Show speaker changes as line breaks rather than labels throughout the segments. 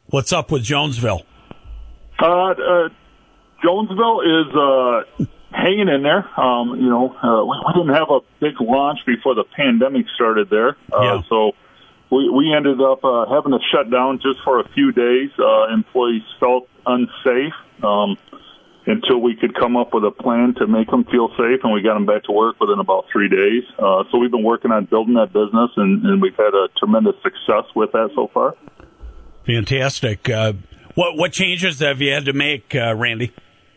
What's up with Jonesville?
Jonesville is hanging in there. We didn't have a big launch before the pandemic started there. So we ended up having to shut down just for a few days. Employees felt unsafe until we could come up with a plan to make them feel safe, and we got them back to work within about 3 days. So we've been working on building that business, and we've had a tremendous success with that so far.
Fantastic. What changes have you had to make, Randy?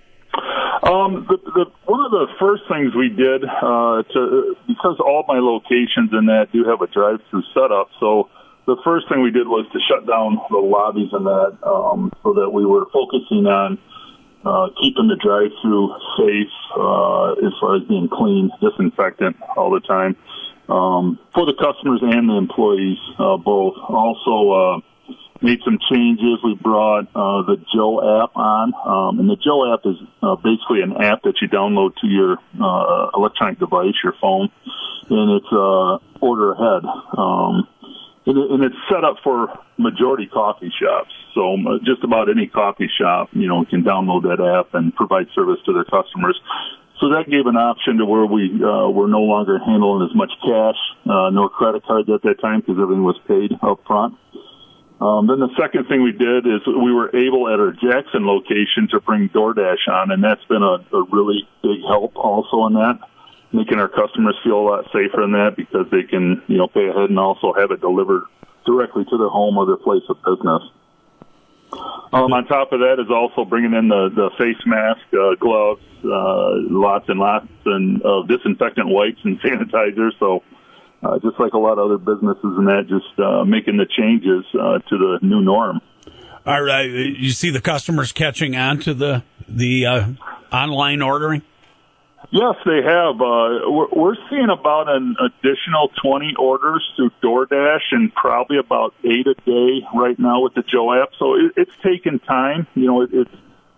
One of the first things we did, because all my locations in that do have a drive-through setup, so the first thing we did was to shut down the lobbies in that, so that we were focusing on keeping the drive-through safe, as far as being clean, disinfectant all the time, for the customers and the employees, both. Also, made some changes. We brought the Joe app on, and the Joe app is basically an app that you download to your electronic device, your phone, and it's order ahead. And it's set up for majority coffee shops. So just about any coffee shop, can download that app and provide service to their customers. So that gave an option to where we were no longer handling as much cash, nor credit cards at that time because everything was paid up front. Then the second thing we did is we were able at our Jackson location to bring DoorDash on, and that's been a really big help also in that, making our customers feel a lot safer in that because they can, pay ahead and also have it delivered directly to their home or their place of business. On top of that is also bringing in the face mask, gloves, lots and lots of disinfectant wipes and sanitizers. So just like a lot of other businesses and that, just making the changes to the new norm.
All right. You see the customers catching on to the online ordering?
Yes, they have. We're seeing about an additional 20 orders through DoorDash and probably about 8 a day right now with the Joe app. So it's taken time. It's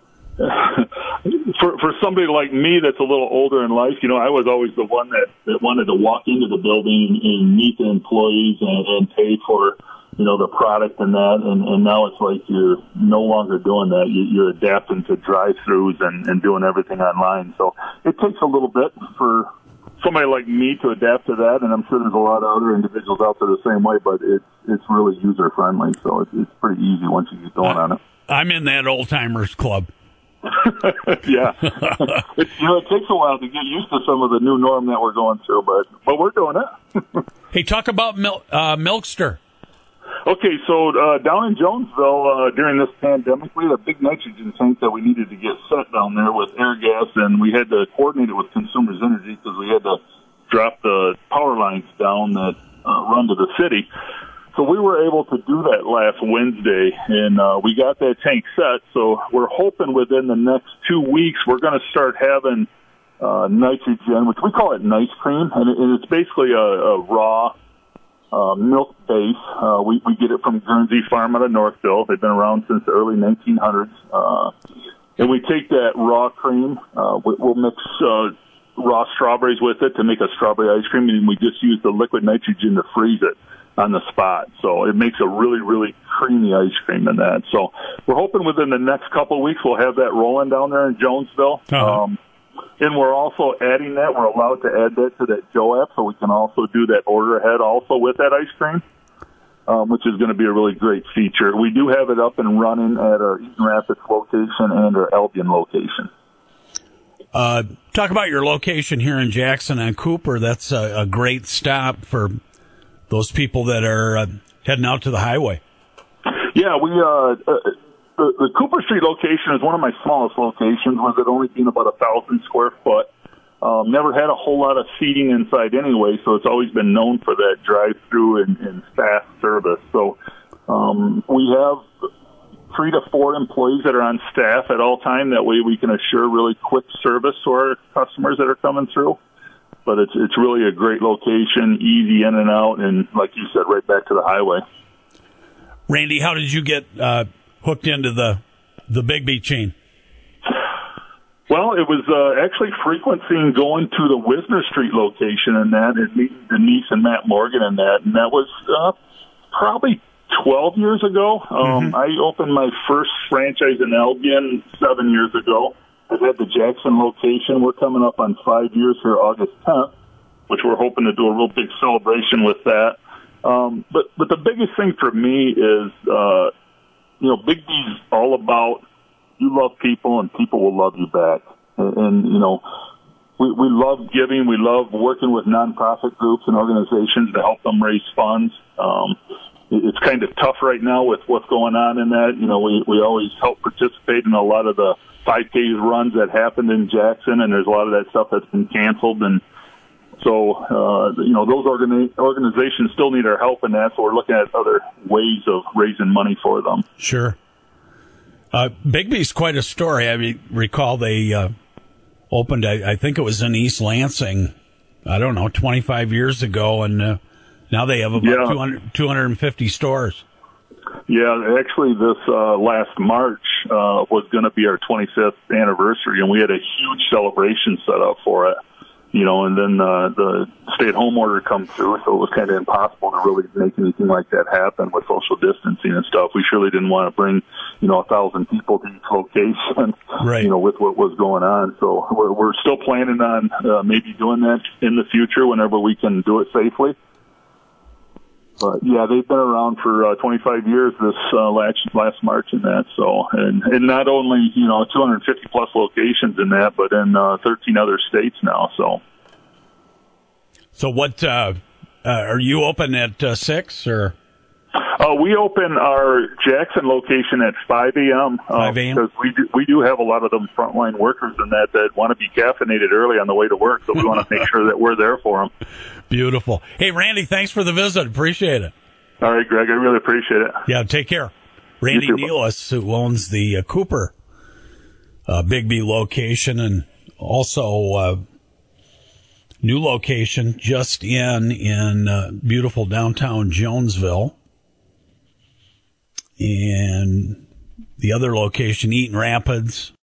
for somebody like me that's a little older in life. I was always the one that wanted to walk into the building and meet the employees and pay for the product and that, and now it's like you're no longer doing that. You're adapting to drive-thrus and doing everything online. So it takes a little bit for somebody like me to adapt to that, and I'm sure there's a lot of other individuals out there the same way, but it's really user-friendly, so it's pretty easy once you get going on it.
I'm in that old-timers club.
Yeah. It takes a while to get used to some of the new norm that we're going through, but we're doing it.
Hey, talk about Milkster.
Okay, so down in Jonesville, during this pandemic, we had a big nitrogen tank that we needed to get set down there with air gas, and we had to coordinate it with Consumers Energy because we had to drop the power lines down that run to the city. So we were able to do that last Wednesday, and we got that tank set. So we're hoping within the next 2 weeks we're going to start having nitrogen, which we call it nice cream, and it's basically a raw milk base. We get it from Guernsey Farm out of Northville. They've been around since the early 1900s. And we take that raw cream. We'll mix raw strawberries with it to make a strawberry ice cream, and we just use the liquid nitrogen to freeze it on the spot. So it makes a really, really creamy ice cream in that. So we're hoping within the next couple of weeks we'll have that rolling down there in Jonesville.
Uh-huh.
And we're also adding that. We're allowed to add that to that Joe app, so we can also do that order ahead also with that ice cream, which is going to be a really great feature. We do have it up and running at our Eaton Rapids location and our Albion location.
Talk about your location here in Jackson on Cooper. That's a great stop for those people that are heading out to the highway.
Yeah, we the Cooper Street location is one of my smallest locations, with it only being about 1,000 square foot. Never had a whole lot of seating inside anyway, so it's always been known for that drive-through and fast service. So we have 3 to 4 employees that are on staff at all time. That way we can assure really quick service to our customers that are coming through. But it's really a great location, easy in and out, and like you said, right back to the highway.
Randy, how did you get hooked into the Bigbie chain?
Well, it was actually frequenting going to the Wisner Street location and that, and meeting Denise and Matt Morgan and that was probably 12 years ago. I opened my first franchise in Albion 7 years ago. I've had the Jackson location. We're coming up on 5 years here, August 10th, which we're hoping to do a real big celebration with that. But the biggest thing for me is, Big B's all about you love people and people will love you back. And we love giving. We love working with nonprofit groups and organizations to help them raise funds. It's kind of tough right now with what's going on in that. We always help participate in a lot of the 5K runs that happened in Jackson, and there's a lot of that stuff that's been canceled. And so, those organizations still need our help in that, so we're looking at other ways of raising money for them.
Sure. Bigby's quite a story. I recall they opened, I think it was in East Lansing, 25 years ago, and now they have about 250 stores. Yeah,
actually this last March was going to be our 25th anniversary, and we had a huge celebration set up for it. And then the stay-at-home order come through, so it was kind of impossible to really make anything like that happen with social distancing and stuff. We surely didn't want to bring, 1,000 people to each location,
right.
With what was going on. So we're still planning on maybe doing that in the future whenever we can do it safely. But yeah, they've been around for 25 years this last March in that. So, and not only, 250 plus locations in that, but in 13 other states now.
So what, are you open at 6 or?
We open our Jackson location at 5 a.m.
5 a.m.
Because we do have a lot of them frontline workers in that want to be caffeinated early on the way to work. So we want to make sure that we're there for them. Beautiful.
Hey, Randy, thanks for the visit. Appreciate it.
All right, Greg, I really appreciate it.
Yeah, take care. Randy Nealis, who owns the Cooper Bigby location, and also new location just in beautiful downtown Jonesville. And the other location, Eaton Rapids,